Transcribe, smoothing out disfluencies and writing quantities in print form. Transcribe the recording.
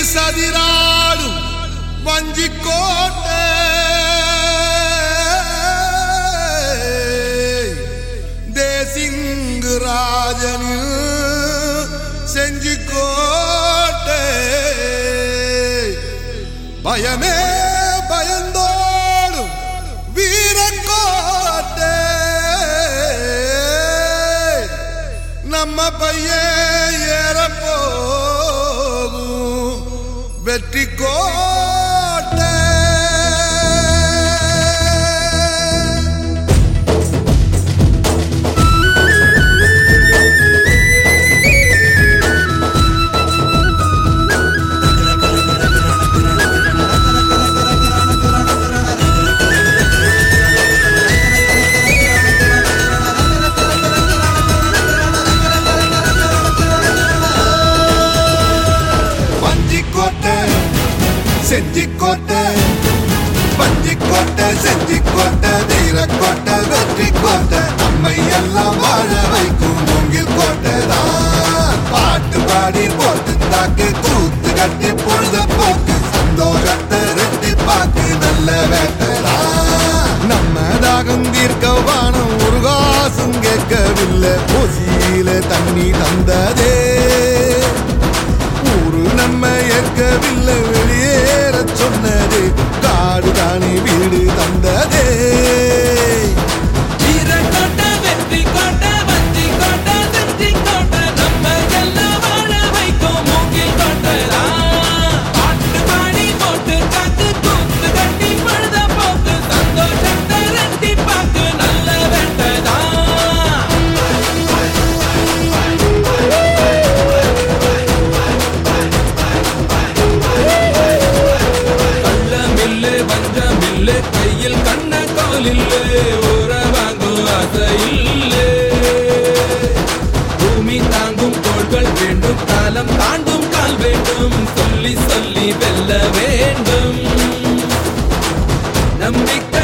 சதிராடும் வஞ்சிக்கோட்டை தேசிங்கு ராஜனில் செஞ்சிக்கோட்டை பயமே பயந்தோடும் வீரக்கோட்டை நம்ம பையன் ஏறப்போகும் வெற்றி கோட்டை செஞ்சிக்கோட்டை பஞ்சிக்கோட்டை செஞ்சிக்கோட்டை வீரக்கோட்டை வெற்றி கோட்டை நம்மை எல்லாம் வாழ வைக்கும் மூங்கில் கோட்டை தான் பாட்டு பாடி போட்டு தாக்கு கூத்து கட்டி பொழுத போக்கு சந்தோஷத்தை ரெட்டி பாக்கு நல்ல வேட்டை தான் நம்ம தாகம் தீர்க்க வானம் ஒரு காசும் கேட்கவில்லை ஓசியில தண்ணி தந்ததே ஊரு நம்ம ஏற்கவில்லை வெளியேற சொன்னது காடு தானே வீடு தந்ததே வீரக்கோட்டை வெற்றி கோட்டை வஞ்சி கோட்டை செஞ்சி கோட்டை நம்ம எல்லாம் வாழ வைக்கும் மூங்கில் கோட்டை பாட்டு பாடி போட்டு காத்து கூத்து கட்டி பழுத போக்கு சந்தோஷத்தை ரெட்டி பாக்கு நல்ல வேட்டை கையில் கண்ண கோலில்லே ஊற வாங்கும் ஆசையில்லே பூமி தாங்கும் தோள்கள் வேண்டும் காலம் தாண்டும் கால் வேண்டும் சொல்லி சொல்லி வெல்ல வேண்டும் நம்பிக்கை